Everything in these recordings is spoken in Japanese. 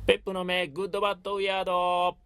ペップの目グッドバッドウィアード。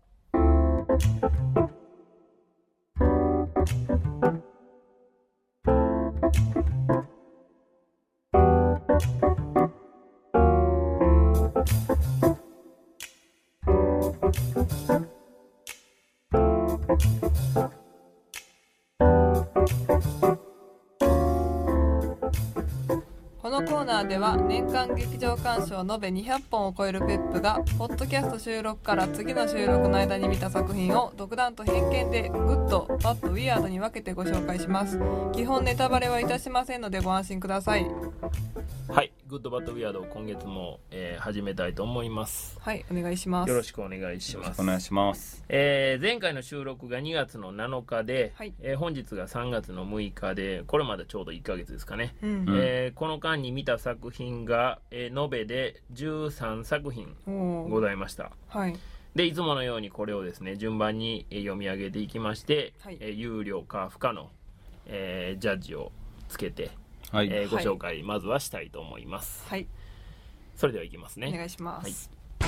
このコーナーでは年間劇場鑑賞延べ200本を超えるペップがポッドキャスト収録から次の収録の間に見た作品を独断と偏見でグッド、バッド、ウィアードに分けてご紹介します。基本ネタバレはいたしませんのでご安心ください。 はい、グッドバッドウィアードを今月も、始めたいと思います。 はい、お願いします。 よろしくお願いします。 お願いします。 前回の収録が2月の7日で、 はい、 本日が3月の6日で、これまでちょうど1ヶ月ですかね。この間に見た作品が、延べで13作品ございました。 はい。 でいつものようにこれをですね順番に読み上げていきまして、 はい、 有料か不可の、ジャッジをつけて、 はい、 ご紹介まずはしたいと思います。 はい、 それではいきますね。 お願いします。 はい、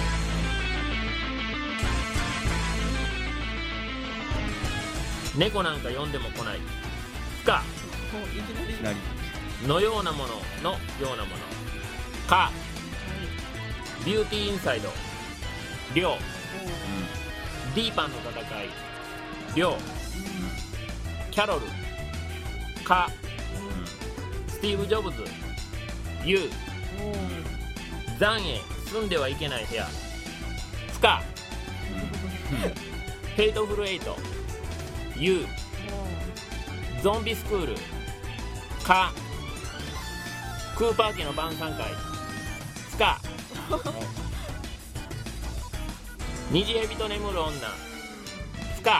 猫なんか呼んでも来ない不可、 いきなりのようなもののようなものか、ビューティーインサイドりょう、ディーパンの戦いりょう、キャロルか、スティーブ・ジョブズユウ、残影住んではいけない部屋不可、ヘイトフルエイトユウ、ゾンビスクールか、クーパー家の晩餐会不可、虹ヘビと眠る女不可、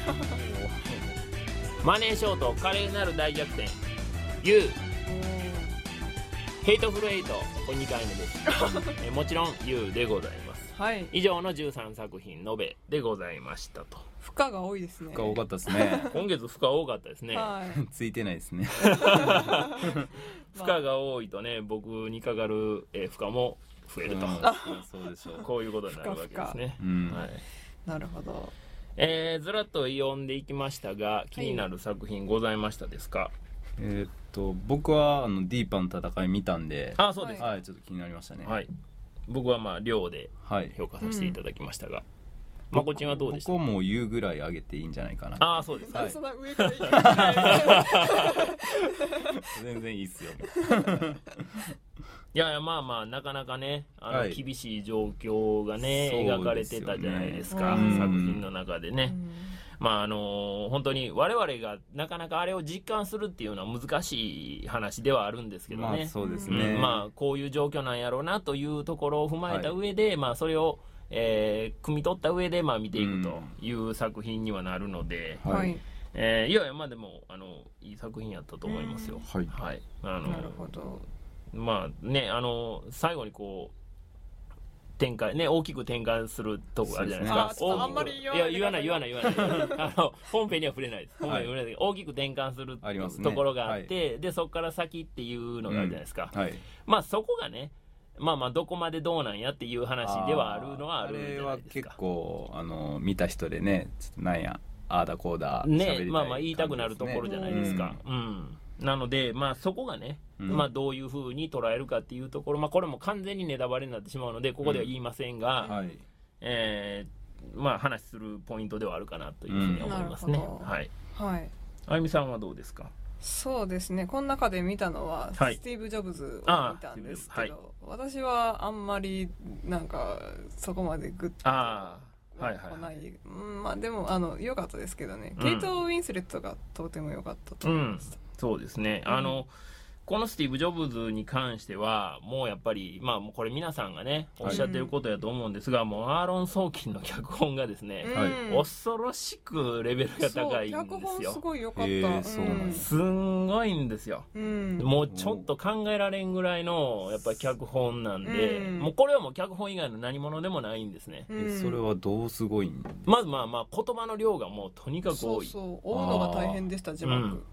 マネーショート華麗なる大逆転ユウ、ヘイトフルエイトこれ2回目ですもちろんユウでございます。 はい、 以上の13作品延べでございましたと。 負荷が多いですね。 負荷多かったですね今月負荷多かったですね。 はい、 ついてないですね負荷が多いとね僕にかかる負荷も増えると、 そうでしょう。 こういうことになるわけですね。はい、 なるほど。 ずらっと読んでいきましたが気になる作品ございましたですか？ 僕はディーパンの戦い見たんで、 あ、そうですか。 はい、ちょっと気になりましたね。 はい、僕はまあ量で評価させていただきましたが、まこちんはどうでした？ 僕も言うぐらい上げていいんじゃないかな。 ああ、そうですか。 そんな上からいい全然いいっすよいやいや、まあまあなかなかねはい、 厳しい状況がね描かれてたじゃないですか、 うん作品の中でね。まあ本当に我々がなかなかあれを実感するっていうのは難しい話ではあるんですけどね。 まあそうですね。 まあこういう状況なんやろうなというところを踏まえた上で、まあそれを汲み取った上でまあ見ていくという作品にはなるので、 はい、 いやいやまあでもいい作品やったと思いますよ。 はい、 はい、 なるほど。 まあね最後にこう展開ね大きく転換するとこあるじゃないですか。 あんまり言わない本編には触れないです。本編には触れない、大きく転換するところがあって、でそこから先っていうのがあるじゃないですか。まあそこがねまあまあどこまでどうなんやっていう話ではあるのはあるじゃないですか。 あれは結構見た人でねちょっとなんやああだこうだね、まあまあ言いたくなるところじゃないですか。なのでまあそこがね、まあどういうふうに捉えるかっていうところ、まあこれも完全にネタバレになってしまうのでここでは言いませんが、まあ話するポイントではあるかなというふうに思いますね。はい。 はい。 あゆみさんはどうですか？ そうですね、この中で見たのはスティーブ・ジョブズを見たんですけど、私はあんまりなんかそこまでグッと来ない。まあでも良かったですけどね、ケイト・ウィンスレットがとても良かったと思いました。 そうですね、このスティーブ・ジョブズに関してはもうやっぱりまあもうこれ皆さんがねおっしゃってることやと思うんですが、もうアーロン・ソーキンの脚本がですね、恐ろしくレベルが高いんですよ。 脚本すごい良かった。 すんごいんですよ。もうちょっと考えられんぐらいのやっぱり脚本なんで、もうこれはもう脚本以外の何物でもないんですね。 それはどうすごいん？ まずまあまあ言葉の量がもうとにかく多い。 追うのが大変でした。字幕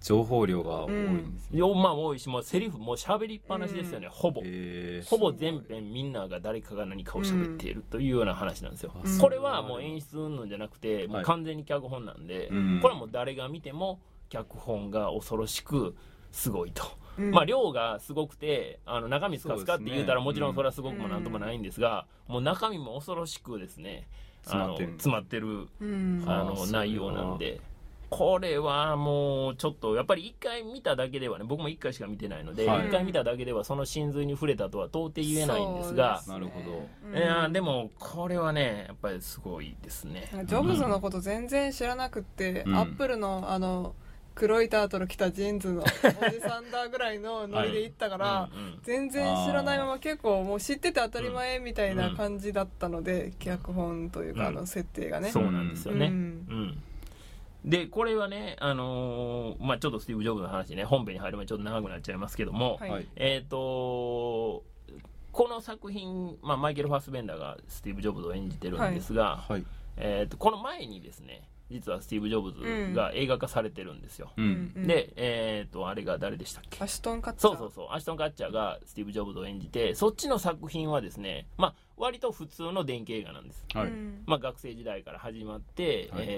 情報量が多いんですね。 まあ多いし、もうセリフもう喋りっぱなしですよね、ほぼ全編みんなが誰かが何かを喋っているというような話なんですよ、これはもう演出云々じゃなくてもう完全に脚本なんで、これはもう誰が見ても脚本が恐ろしくすごいと、まあ量がすごくて中身スカスカって言うたらもちろんそれはすごくもなんともないんですが、もう中身も恐ろしくですね詰まってる内容なんで、これはもうちょっとやっぱり1回見ただけではね、僕も1回しか見てないので、1回見ただけではその真髄に触れたとは到底言えないんですが、 なるほど。 いやでもこれはねやっぱりすごいですね。 ジョブズのこと全然知らなくって、アップルの黒いタートル着たジーンズのおじさんだぐらいのノリで行ったから全然知らないまま結構もう知ってて当たり前みたいな感じだったので、脚本というか設定がね、 そうなんですよね。でこれはね、まあ、ちょっとスティーブ・ジョブズの話ね本編に入る前にちょっと長くなっちゃいますけども、この作品、まあ、マイケル・ファスベンダーがスティーブ・ジョブズを演じてるんですが、この前にですね実はスティーブ・ジョブズが映画化されてるんですよ、で、あれが誰でしたっけ、 アシュトン・カッチャー。 そうアシュトン・カッチャーがスティーブ・ジョブズを演じて、そっちの作品はですね、まあ、割と普通の電気映画なんです、まあ、学生時代から始まって、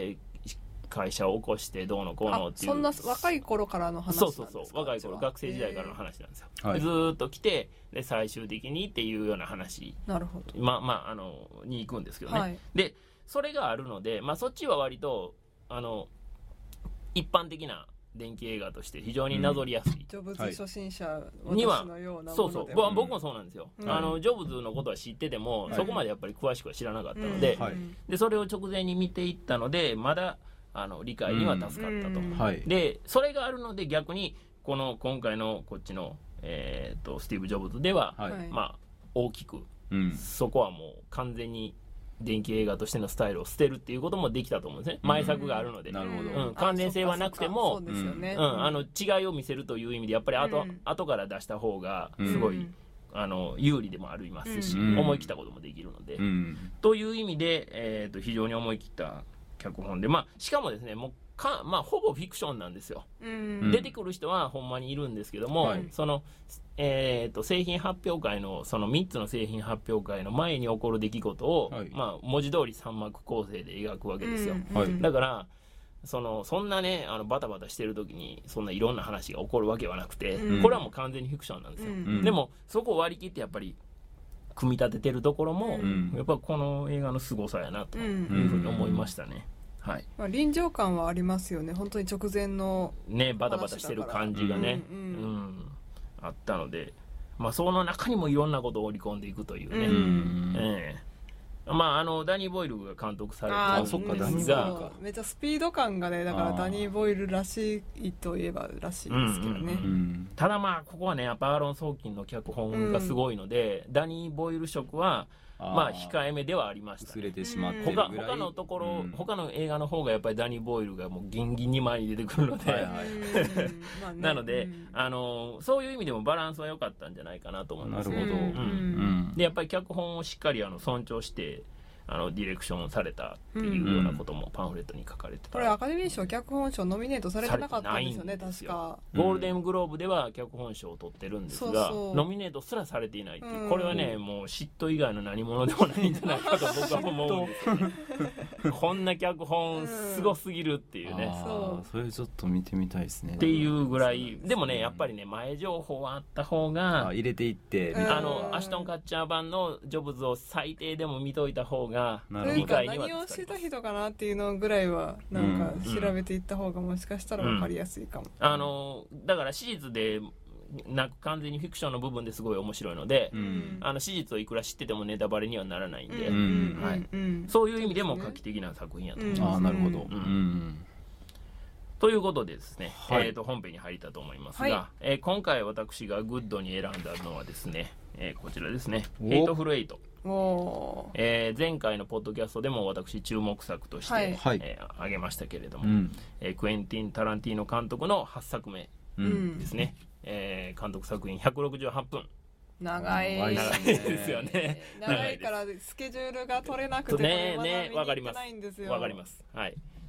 会社を起こしてどうのこうのっていう、 そんな若い頃からの話なんですか。 そう若い頃学生時代からの話なんですよ、ずーっと来てで最終的にっていうような話、 なるほど、 に行くんですけどね、でそれがあるので、まあ、そっちは割と一般的な電気映画として非常になぞりやすい、 ジョブズ初心者には、 私のようなもそうので僕もそうなんですよ、ジョブズのことは知ってても、そこまでやっぱり詳しくは知らなかったので、でそれを直前に見ていったのでまだ理解には助かったと、でそれがあるので逆に今回のこっちの、スティーブ・ジョブズでは、まあ大きく、そこはもう完全に電気映画としてのスタイルを捨てるっていうこともできたと思うんですね、前作があるので、 なるほど、 関連性はなくても違いを見せるという意味でやっぱり後から出した方がすごい、有利でもありますし、思い切ったこともできるので、という意味で、非常に思い切った脚本で、まあ、しかもですねもうまあ、ほぼフィクションなんですよ、出てくる人はほんまにいるんですけども、その製品発表会のその3つの製品発表会の前に起こる出来事を、まあ、文字通り3幕構成で描くわけですよ、だからそんなねバタバタしてる時にそんないろんな話が起こるわけはなくて、これはもう完全にフィクションなんですよ、でもそこを割り切ってやっぱり組み立ててるところも、やっぱこの映画の凄さやなというふうに思いましたね、 まあ、臨場感はありますよね、本当に直前のねバタバタしてる感じがね、あったので、まあ、その中にもいろんなことを織り込んでいくというね、まあ、ダニー・ボイルが監督されたんですが、 めっちゃスピード感がね、だからダニー・ボイルらしいといえばらしいですけどね、 ただまあここはねやっぱアーロン・ソーキンの脚本がすごいので、ダニー・ボイル色はまあ控えめではありました、 薄れてしまってるぐらい、 他のところ、他の映画の方がやっぱりダニー・ボイルがもうギンギンに前に出てくるので、なので、そういう意味でもバランスは良かったんじゃないかなと思います。 なるほど、 でやっぱり脚本をしっかり尊重してディレクションされたっていうようなこともパンフレットに書かれてた、 これアカデミー賞脚本賞ノミネートされてなかったんですよね、確かゴールデングローブでは脚本賞を取ってるんですが、ノミネートすらされていないっていう、これはねもう嫉妬以外の何者でもないんじゃないかと僕は思うんですよねこんな脚本すごすぎるっていうね、 それちょっと見てみたいですねっていうぐらいでもねやっぱりね前情報はあった方が入れていってアシュトン・カッチャー版のジョブズを最低でも見といた方が理解には何をしてた人かなっていうのぐらいはなんか調べていった方がもしかしたら分かりやすいかも、 だから史実でなく完全にフィクションの部分ですごい面白いので、史実をいくら知っててもネタバレにはならないんで、そういう意味でも画期的な作品やと思います。 なるほど、 ということでですね、本編に入りたいと思いますが、今回私がグッドに選んだのはですね、こちらですね、ヘイトフルエイト。前回のポッドキャストでも私注目作として、挙げましたけれども、クエンティン・タランティーノ監督の8作目ですね、監督作品168分長いですよね長いからスケジュールが取れなくてねわかりますないんですよ。 わかります、はい、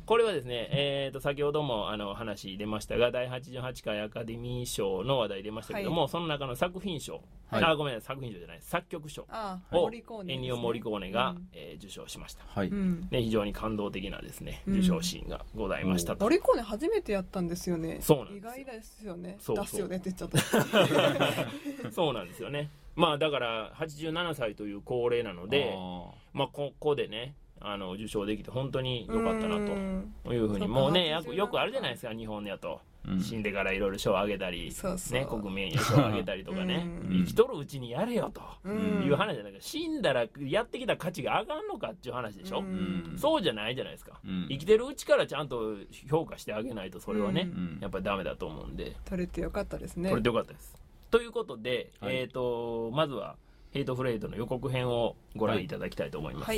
これはですね、先ほども話出ましたが、第88回アカデミー賞の話題出ましたけども、その中の作品賞、ごめんなさい、作品賞じゃない、作曲賞をエンニオ・モリコーネが受賞しました。で非常に感動的なですね受賞シーンがございましたと。 モリコーネ初めてやったんですよね。 そうなんです。 意外ですよね。 そう出すよねって言っちゃったそうなんですよね。まあだから87歳という高齢なので、まあここでね受賞できて本当に良かったなというふうに、もうねよくあるじゃないですか、日本やと、死んでからいろいろ賞をあげたり、ね、国民に賞をあげたりとかね、生きとるうちにやれよという話じゃないか、死んだらやってきた価値が上がんのかっていう話でしょ。そうじゃないじゃないですか。生きてるうちからちゃんと評価してあげないと、それはねやっぱりダメだと思うんで、 取れてよかったですね。 取れてよかったです。ということで、まずはヘイトフレイトの予告編をご覧いただきたいと思います。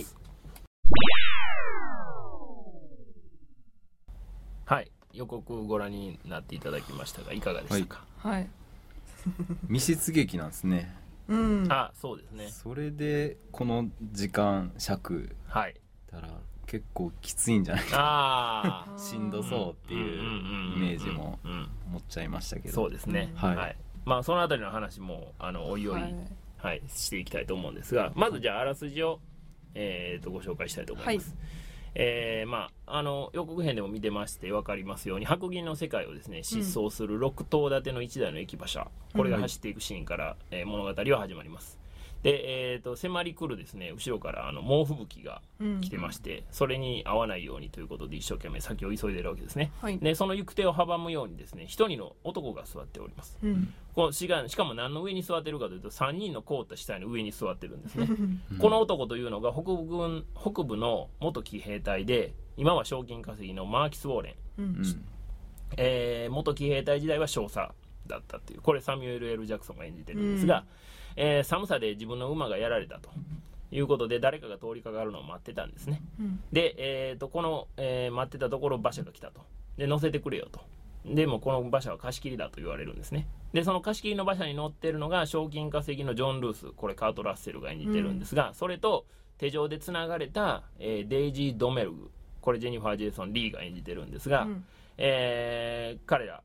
はい、予告ご覧になっていただきましたがいかがでしたか。 密室劇なんですね。 あ、そうですね。 それでこの時間尺たら結構きついんじゃないかしんどそうっていうイメージも持っちゃいましたけど。 そうですね。まあそのあたりの話もおいおいしていきたいと思うんですが、まずじゃああらすじをご紹介したいと思います。まあ、予告編でも見てまして分かりますように、白銀の世界をですね疾走する6頭立ての1台の駅馬車、これが走っていくシーンから、物語は始まります。で、迫り来るですね後ろから猛吹雪が来てまして、それに合わないようにということで一生懸命先を急いでいるわけですね。でその行く手を阻むようにですね1人の男が座っております。しかも何の上に座ってるかというと3人の凍った死体の上に座ってるんですね。この男というのが北部の元騎兵隊で、今は賞金稼ぎのマーキス・ウォーレン、元騎兵隊時代は少佐だったっていう、これサミュエル・L・ジャクソンが演じてるんですが、寒さで自分の馬がやられたということで誰かが通りかかるのを待ってたんですね。で、この、待ってたところ馬車が来たと。で乗せてくれよと。でもこの馬車は貸し切りだと言われるんですね。でその貸し切りの馬車に乗ってるのが賞金稼ぎのジョン・ルース、これカート・ラッセルが演じてるんですが、それと手錠でつながれた、デイジー・ドメルグ、これジェニファー・ジェイソン・リーが演じてるんですが、彼ら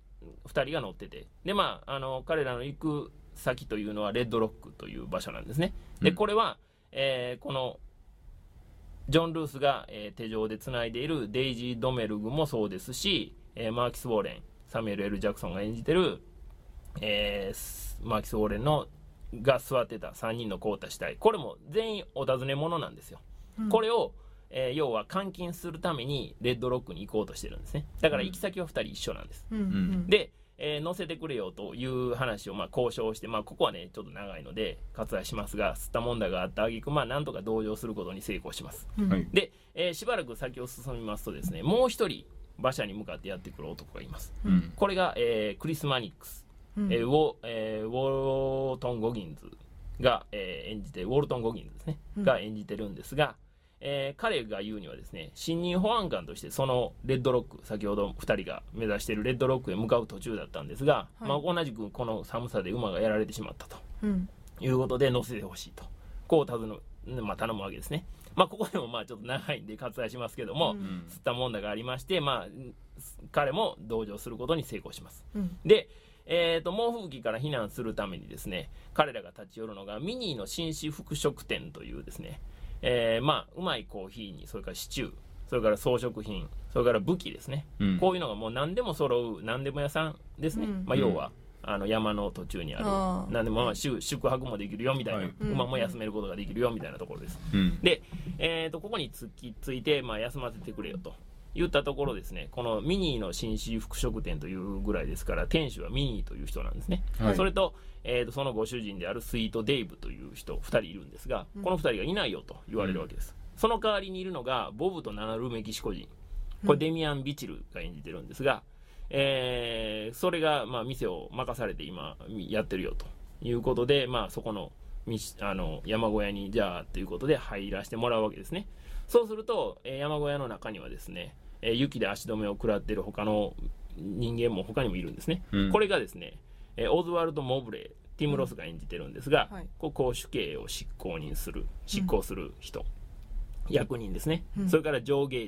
2人が乗ってて、でまあ彼らの行く先というのはレッドロックという場所なんですね。でこれは、このジョン・ルースが、手錠でつないでいるデイジー・ドメルグもそうですし、マーキス・ウォーレン、サミュエル・L・ジャクソンが演じてる、マーキス・ウォーレンのが座ってた3人の凍った死体、これも全員お尋ね者なんですよ。これを、要は監禁するためにレッドロックに行こうとしてるんですね。だから行き先は2人一緒なんです。で乗せてくれよという話を交渉して、ここはねちょっと長いので割愛しますが、吸った問題があった挙句なんとか同乗することに成功します。で、しばらく先を進みますとですね、もう一人馬車に向かってやってくる男がいます。これが、クリス・マニックス、ウォルトン・ゴギンズが、演じて、ウォルトン・ゴギンズですね、が演じてるんですが、彼が言うにはですね、新任保安官としてそのレッドロック、先ほど2人が目指しているレッドロックへ向かう途中だったんですが、同じくこの寒さで馬がやられてしまったと、いうことで乗せてほしいとこう頼むわけですね。ここでもちょっと長いんで割愛しますけども、吸った問題がありまして、彼も同乗することに成功します。で猛吹雪から避難するためにですね、彼らが立ち寄るのがミニーの紳士服飾店というですね、うまいコーヒーに、それからシチュー、それから装飾品、それから武器ですね、こういうのがもう何でも揃う何でも屋さんですね。要は山の途中にある何でも宿泊もできるよみたいな、馬も休めることができるよみたいなところです。で、ここについて休ませてくれよと言ったところですね、このミニーの紳士服飾店というぐらいですから、店主はミニーという人なんですね。それと、そのご主人であるスイートデイブという人2人いるんですが、この2人がいないよと言われるわけです。その代わりにいるのがボブと名乗るメキシコ人、これデミアン・ビチルが演じてるんですが、それが店を任されて今やってるよということで、そこの山小屋にじゃあということで入らせてもらうわけですね。そうすると、山小屋の中にはですね、雪で足止めを食らっている他の人間も他にもいるんですね。これがですね、オズワルド・モブレー、ティム・ロスが演じてるんですが、公主刑を執行する人、役人ですね。それからジョー・ゲージ、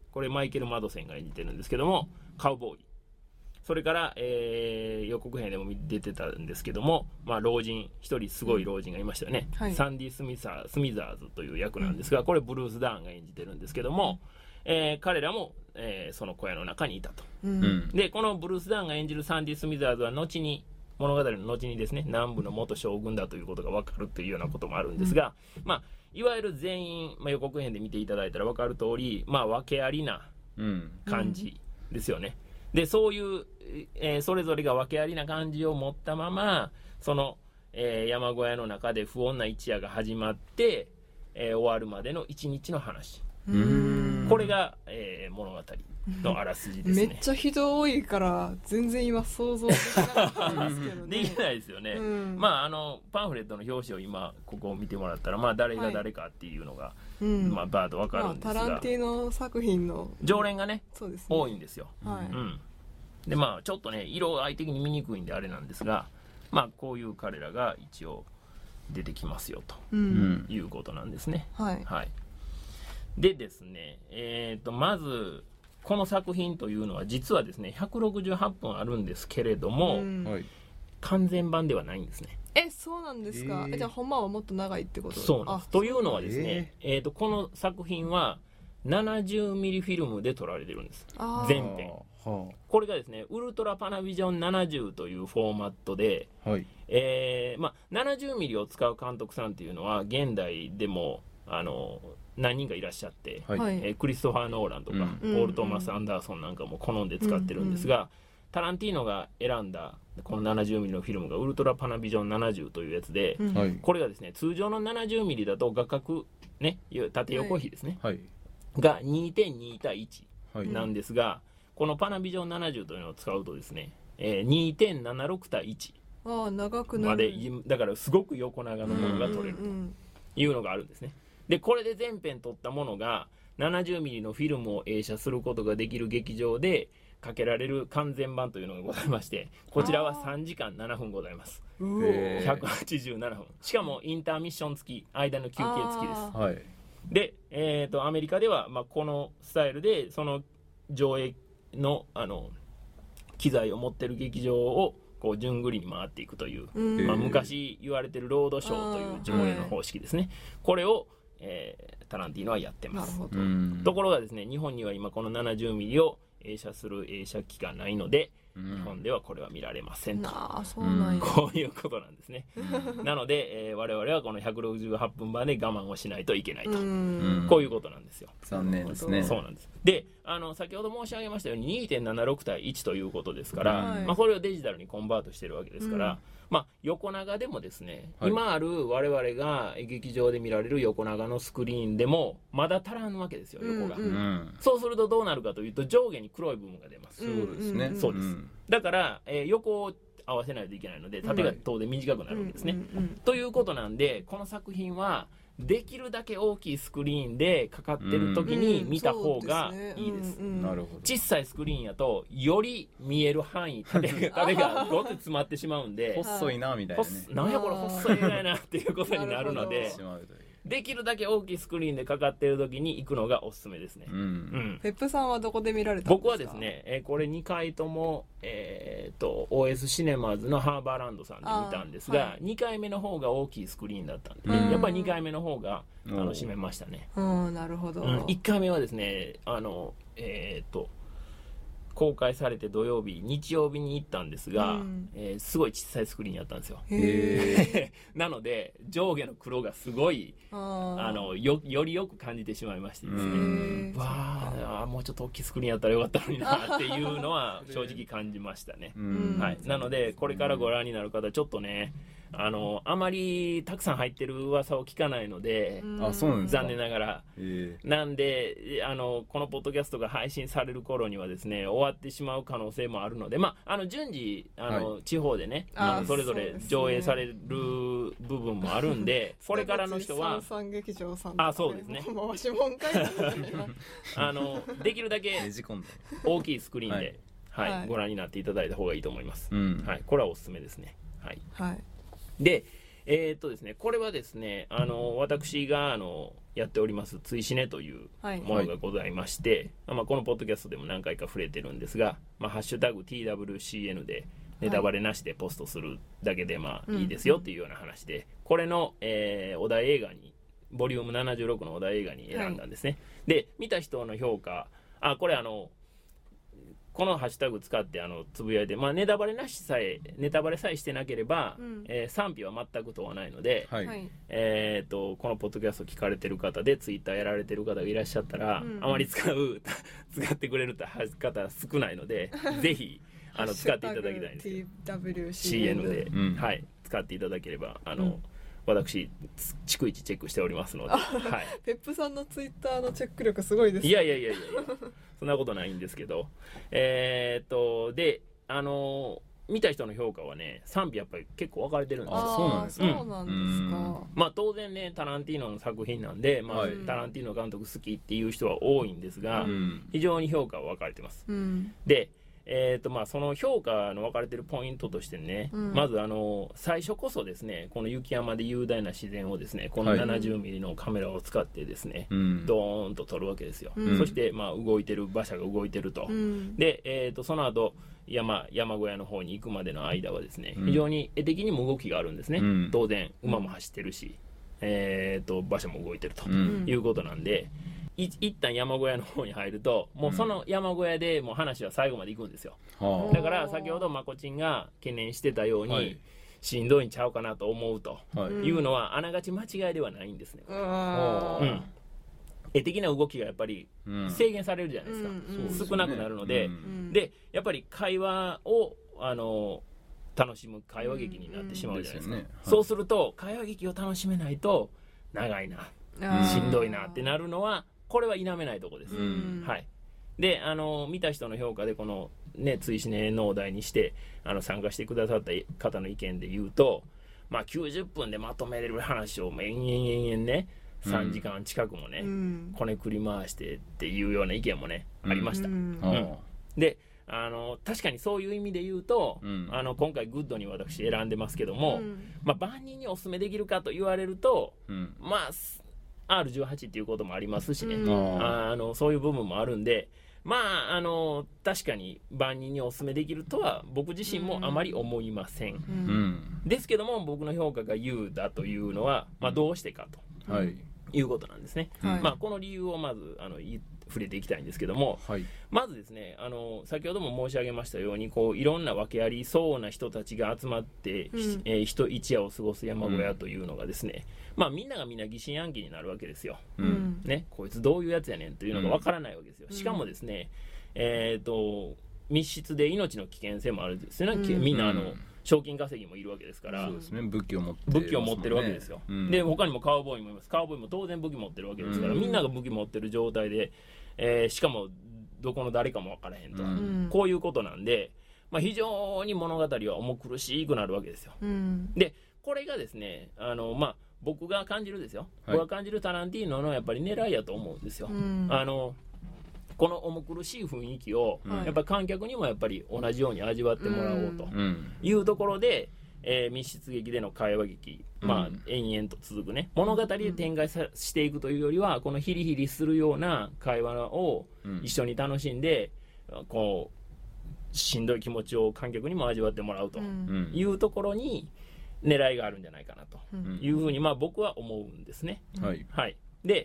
これマイケル・マドセンが演じてるんですけども、カウボーイ。それから、予告編でも出てたんですけども、老人、一人すごい老人がいましたよね、 はい、 サンディ・スミザーズという役なんですが、これブルース・ダーンが演じてるんですけども、彼らも、その小屋の中にいたと、でこのブルース・ダーンが演じるサンディ・スミザーズは後に物語の後にですね、南部の元将軍だということが分かるというようなこともあるんですが、いわゆる全員、予告編で見ていただいたら分かる通り、訳ありな感じですよね。でそういう、それぞれが訳ありな感じを持ったまま、その、山小屋の中で不穏な一夜が始まって、終わるまでの一日の話、これが、物語のあらすじですね。 めっちゃ人多いから全然今想像できなかったんですけどね。 できないですよね、パンフレットの表紙を今ここを見てもらったら、誰が誰かっていうのが、バーッと分かるんですが、 タランティーノ作品の常連がね、 そうですね、 多いんですよ、でちょっとね色合い的に見にくいんであれなんですが、こういう彼らが一応出てきますよと、いうことなんですね。でですね、まずこの作品というのは実はですね168分あるんですけれども、完全版ではないんですね。 そうなんですか。じゃあほんまはもっと長いってこと？ そうなんです。というのはですね、この作品は70ミリフィルムで撮られてるんです、全編。これがですねウルトラパナビジョン70というフォーマットで、70ミリを使う監督さんっていうのは現代でも何人かいらっしゃって、クリストファー・ノーランとか、ポール・トーマス・アンダーソンなんかも好んで使ってるんですが、タランティーノが選んだこの70ミリのフィルムがウルトラパナビジョン70というやつで、これがですね通常の70ミリだと画角ね、縦横比ですね、が 2.2 対1なんですが、このパナビジョン70というのを使うとですね、2.76 対1 長くなるまで、だからすごく横長のものが撮れるというのがあるんですね。でこれで全編撮ったものが70ミリのフィルムを映写することができる劇場でかけられる完全版というのがございまして、こちらは3時間7分ございます。187分、しかもインターミッション付き、間の休憩付きです。で、アメリカでは、このスタイルでその上映の、機材を持ってる劇場をこう順繰りに回っていくという、昔言われてるロードショーという上映の方式ですね。これをタランティーノはやってます。ところがですね、日本には今この70ミリを映写する映写機がないので、日本ではこれは見られませんと、こういうことなんですね。なので、我々はこの168分版で我慢をしないといけないと、こういうことなんですよ。 残念ですね。 そうなんです。で、先ほど申し上げましたように 2.76 対1ということですから、これをデジタルにコンバートしてるわけですから、横長でもですね、今ある我々が劇場で見られる横長のスクリーンでもまだ足らんわけですよ、横が。そうするとどうなるかというと、上下に黒い部分が出ます。 そうですね。 そうです。だから、横を合わせないといけないので、縦が当然短くなるわけですね。ということなんで、この作品はできるだけ大きいスクリーンでかかってる時に見た方がいいです。小さいスクリーンやとより見える範囲、縦がごっと詰まってしまうんで、 細いなみたいなね、 なんやこれ細いみたいなっていうことになるので、できるだけ大きいスクリーンでかかってる時に行くのがおすすめですね。 ペップさんはどこで見られたんですか？ 僕はですね、これ2回とも、OS シネマーズのハーバーランドさんで見たんですが、2回目の方が大きいスクリーンだったんで、やっぱり2回目の方が楽しめましたね。 なるほど。 1回目はですね、公開されて土曜日、日曜日に行ったんですが、すごい小さいスクリーンやったんですよ。なので上下の黒がすごいよりよく感じてしまいましてですね、もうちょっと大きいスクリーンやったらよかったのになっていうのは正直感じましたね。なのでこれからご覧になる方、ちょっとね、あまりたくさん入ってる噂を聞かないので、残念ながら、なんでこのポッドキャストが配信される頃にはですね終わってしまう可能性もあるので、順次地方でねそれぞれ上映される部分もあるんで、これからの人は劇場さんそうですねできるだけ大きいスクリーンで、ご覧になっていただいた方がいいと思います。これはおすすめですね。でですね、これはですね、私がやっております追試ねというものがございまして、このポッドキャストでも何回か触れてるんですが、ハッシュタグ TWCN でネタバレなしでポストするだけでいいですよっていうような話で、これの、お題映画にボリューム76のお題映画に選んだんですね。で見た人の評価、これこのハッシュタグ使ってつぶやいて、ネタバレさえしてなければ、賛否は全く問わないので、このポッドキャスト聞かれてる方でツイッターやられてる方がいらっしゃったら、あまり使ってくれる方少ないのでぜひ使っていただきたいんですけど TWCN で、使っていただければ私逐一チェックしておりますので、 ペップさんのツイッターのチェック力すごいですね。 いやそんなことないんですけど、で見た人の評価はね、賛否やっぱり結構分かれてるんですよ。 そうなんですか。 当然ねタランティーノの作品なんで、タランティーノ監督好きっていう人は多いんですが、非常に評価は分かれてます。でその評価の分かれてるポイントとしてね、まず最初こそですね、この雪山で雄大な自然をですね、この70ミリのカメラを使ってですね、ドーンと撮るわけですよ。そして動いてる馬車が動いてると、で、その後山小屋の方に行くまでの間はですね、非常に絵的にも動きがあるんですね。当然馬も走ってるし、馬車も動いてるということなんで、一旦山小屋の方に入ると、もうその山小屋でもう話は最後まで行くんですよ。だから先ほどまこちんが懸念してたように、しんどいんちゃうかなと思うというのはあながち間違いではないんですね。絵的な動きがやっぱり制限されるじゃないですか、少なくなるので、でやっぱり会話を楽しむ会話劇になってしまうじゃないですか。そうすると会話劇を楽しめないと長いな、しんどいなってなるのはこれは否めないところです。で見た人の評価でこの追試ねのお題にして参加してくださった方の意見で言うと、90分でまとめれる話を延々ね3時間近くもね、こねくり回してっていうような意見もね、ありました。で確かにそういう意味で言うと、今回グッドに私選んでますけども、万人にお勧めできるかと言われると、R18 っていうこともありますしね、そういう部分もあるんで、確かに万人にお勧めできるとは僕自身もあまり思いません。ですけども僕の評価が U だというのは、どうしてかと、いうことなんですね。この理由をまず触れていきたいんですけども、まずですね、先ほども申し上げましたようにいろんな訳ありそうな人たちが集まって、一夜を過ごす山小屋というのがですね、みんながみんな疑心暗鬼になるわけですよ。こいつどういうやつやねんというのがわからないわけですよ。しかもですね、密室で命の危険性もあるんですよね。みんな賞金稼ぎもいるわけですから、 そうですね、武器を持ってるわけですよ。で他にもカウボーイもいます。カウボーイも当然武器持ってるわけですから、みんなが武器持ってる状態で、しかもどこの誰かも分からへんと、こういうことなんで、非常に物語は重苦しくなるわけですよ。でこれがですね僕が感じるですよ、僕が感じるタランティーノのやっぱり狙いやと思うんですよ。この重苦しい雰囲気を、やっぱ観客にもやっぱり同じように味わってもらおうというところで、密室劇での会話劇、延々と続くね物語で展開していくというよりは、このヒリヒリするような会話を一緒に楽しんで、しんどい気持ちを観客にも味わってもらうというところに狙いがあるんじゃないかなというふうに僕は思うんですね。で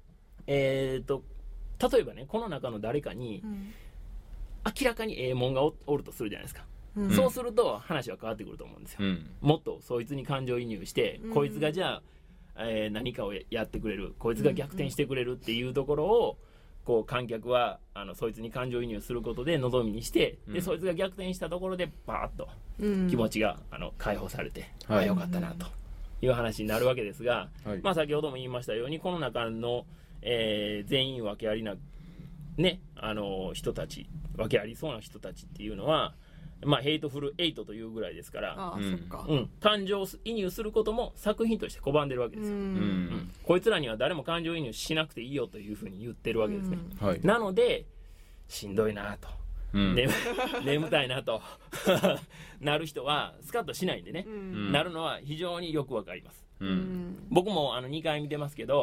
例えばね、この中の誰かに明らかにもんが おるとするじゃないですか。そうすると話は変わってくると思うんですよ。もっとそいつに感情移入して、こいつがじゃあ、何かをやってくれる、こいつが逆転してくれるっていうところを観客はそいつに感情移入することで望みにして、でそいつが逆転したところでバーッと気持ちが解放されて、よかったなという話になるわけですが、先ほども言いましたように、この中の全員訳ありな人たち、訳ありそうな人たちっていうのは、ヘイトフル8というぐらいですから、感情移入することも作品として拒んでるわけですよ。こいつらには誰も感情移入しなくていいよというふうに言ってるわけですね。なのでしんどいなと、眠たいなとなる人はスカッとしないんでね、なるのは非常によくわかります。僕も2回見てますけど、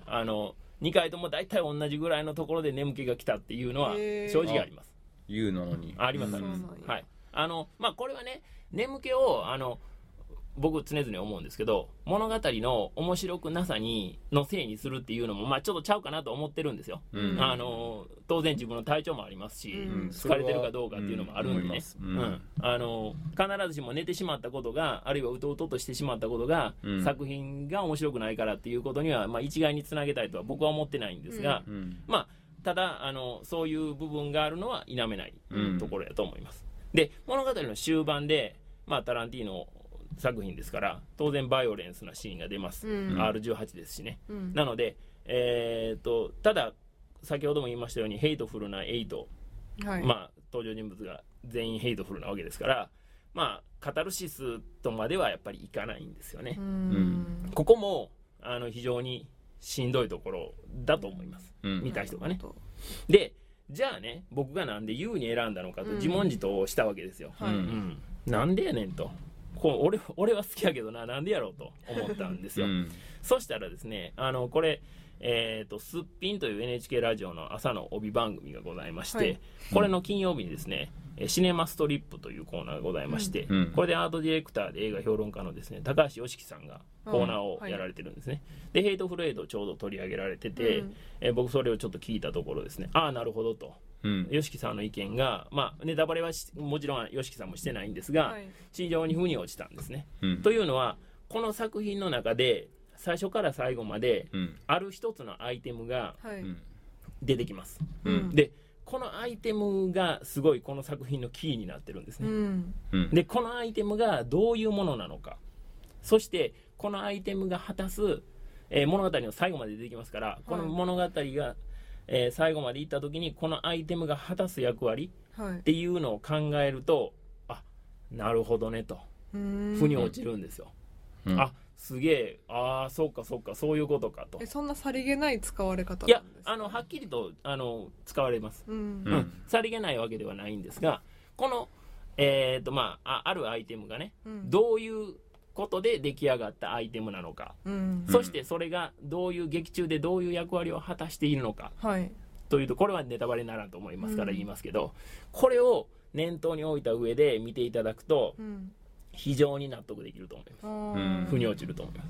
2回とも大体同じぐらいのところで眠気が来たっていうのは正直あります。 言うなのにありますあります。はい。これはね、眠気を僕常々思うんですけど、物語の面白くなさのせいにするっていうのもちょっとちゃうかなと思ってるんですよ。当然自分の体調もありますし、疲れてるかどうかっていうのもあるんでね、必ずしも寝てしまったことが、あるいはうとうととしてしまったことが、作品が面白くないからっていうことには、一概につなげたいとは僕は思ってないんですが、ただそういう部分があるのは否めないところやと思います。で、物語の終盤で、タランティーノ作品ですから当然バイオレンスなシーンが出ます、R18 ですしね、なので、ただ先ほども言いましたようにヘイトフルな8、登場人物が全員ヘイトフルなわけですから、カタルシスとまではやっぱりいかないんですよね。ここも非常にしんどいところだと思います、見た人がね。で、じゃあね、僕がなんで U に選んだのかと自問自答したわけですよ。なんでやねんと、俺は好きやけどなんでやろうと思ったんですよ。そしたらですね、これ、すっぴんという NHK ラジオの朝の帯番組がございまして、これの金曜日にですね、シネマストリップというコーナーがございまして、これでアートディレクターで映画評論家のですね、高橋良樹さんがコーナーをやられてるんですね。で、ヘイトフルエイトをちょうど取り上げられてて、僕それをちょっと聞いたところですね、ああなるほどと。吉木さんの意見が、ネタバレはもちろん吉木さんもしてないんですが、非常に腑に落ちたんですね。というのは、この作品の中で最初から最後まで、ある一つのアイテムが出てきます。で、このアイテムがすごいこの作品のキーになってるんですね。で、このアイテムがどういうものなのか、そしてこのアイテムが果たす、物語の最後まで出てきますから、この物語が最後まで行った時にこのアイテムが果たす役割っていうのを考えると、なるほどねと腑に落ちるんですよ。すげえ、そうかそういうことかと。 そんなさりげない使われ方なんですか？ いや、はっきりと使われます。さりげないわけではないんですが、このあるアイテムがね、どういうことで出来上がったアイテムなのか、そしてそれがどういう劇中でどういう役割を果たしているのか、というと、これはネタバレにならんと思いますから言いますけど、これを念頭に置いた上で見ていただくと、非常に納得できると思います。腑に落ちると思います。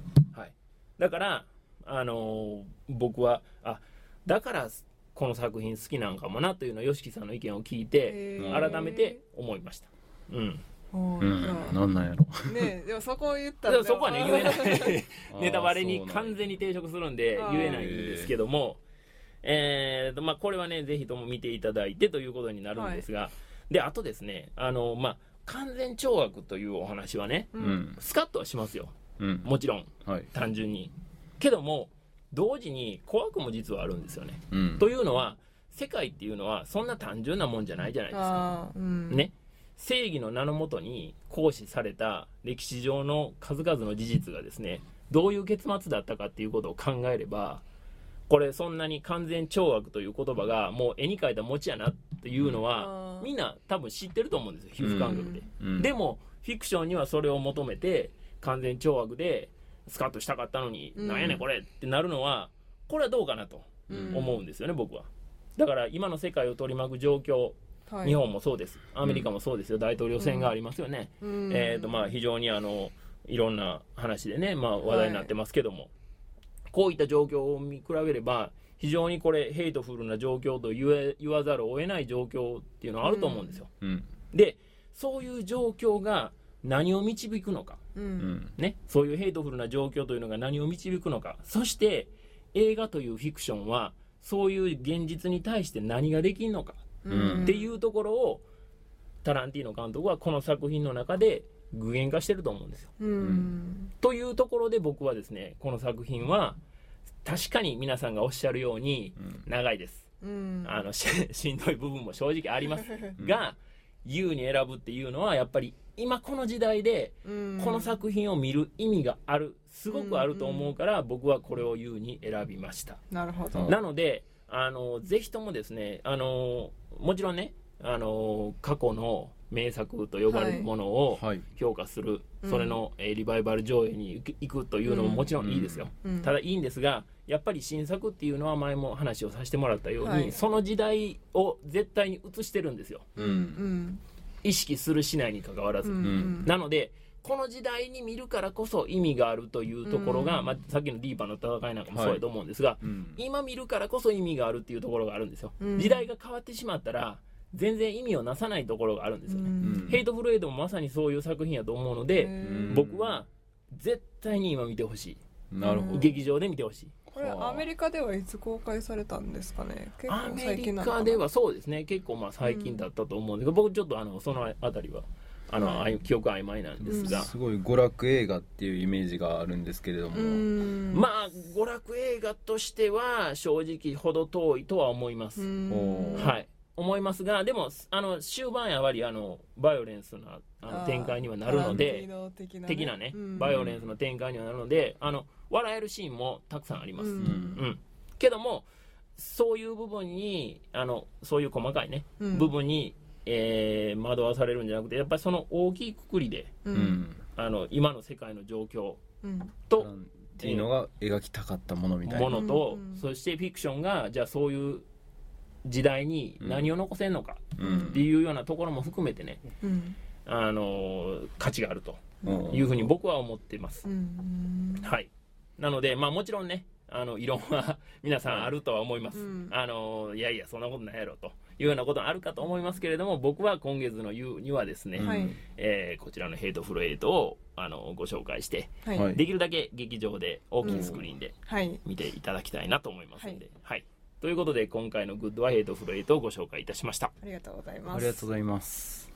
だから僕はだからこの作品好きなんかもなというのを吉木さんの意見を聞いて改めて思いました。 なんなんやろね。でもそこを言ったらそこはね言えないネタバレに完全に抵触するんで言えないんですけども、これはねぜひとも見ていただいてということになるんですが、で、あとですね、完全懲悪というお話はね、スカッとはしますよ、もちろん、単純にけども同時に怖くも実はあるんですよね。というのは、世界っていうのはそんな単純なもんじゃないじゃないですか、ね。正義の名のもとに行使された歴史上の数々の事実がですね、どういう結末だったかっていうことを考えれば、これそんなに完全懲悪という言葉がもう絵に描いた餅やなっていうのは、みんな多分知ってると思うんですよ、皮膚感覚で。でもフィクションにはそれを求めて完全懲悪でスカッとしたかったのに、なんやねんこれってなるのは、これはどうかなと思うんですよね、僕は。だから今の世界を取り巻く状況、日本もそうです、アメリカもそうですよ、大統領選がありますよね。非常にいろんな話でね、話題になってますけども、こういった状況を見比べれば非常にこれヘイトフルな状況と言わざるを得ない状況っていうのはあると思うんですよ。で、そういう状況が何を導くのか、ね、そういうヘイトフルな状況というのが何を導くのか、そして映画というフィクションはそういう現実に対して何ができるのかっていうところを、タランティーノ監督はこの作品の中で具現化してると思うんですよ。というところで僕はですね、この作品は確かに皆さんがおっしゃるように長いです。しんどい部分も正直ありますが、U に選ぶっていうのはやっぱり今この時代でこの作品を見る意味がある、すごくあると思うから、僕はこれを U に選びました。 なるほど。 なのでぜひともですね、もちろんね、過去の名作と呼ばれるものを評価する、それの、リバイバル上映に行くというのももちろんいいですよ、ただいいんですが、やっぱり新作っていうのは前も話をさせてもらったように、その時代を絶対に映してるんですよ、意識するしないにかかわらず、なのでこの時代に見るからこそ意味があるというところが、さっきのディーパーの戦いなんかもそうやと思うんですが、今見るからこそ意味があるっていうところがあるんですよ、時代が変わってしまったら全然意味をなさないところがあるんですよね、ヘイトフルエイドもまさにそういう作品やと思うので、僕は絶対に今見てほしい、 なるほど、 劇場で見てほしい。 これアメリカではいつ公開されたんですかね。結構アメリ最近なのかな。 カではそうですね、結構最近だったと思うんですけど、僕ちょっとそのあたりは記憶曖昧なんですが、 すごい娯楽映画っていうイメージがあるんですけれども、 娯楽映画としては正直ほど遠いとは思います、はい思いますが、でも終盤やはりバイオレンスな展開にはなるので、的なね、バイオレンスの展開にはなるので、笑えるシーンもたくさんあります、けどもそういう部分にそういう細かいね、部分に惑わされるんじゃなくて、やっぱりその大きい括りで、今の世界の状況と、 っていうのが描きたかったものみたいなものと、そしてフィクションがじゃあそういう時代に何を残せんのかっていうようなところも含めてね、価値があるというふうに僕は思っています、はい。なのでもちろんね異論は皆さんあるとは思います、いやいやそんなことないやろというようなことはあるかと思いますけれども、僕は今月の言うにはですね、こちらのヘイトフルエイトをご紹介して、できるだけ劇場で大きいスクリーンで見ていただきたいなと思いますので、ということで今回のグッドはヘイトフルエイトをご紹介いたしました。 ありがとうございます。 ありがとうございます。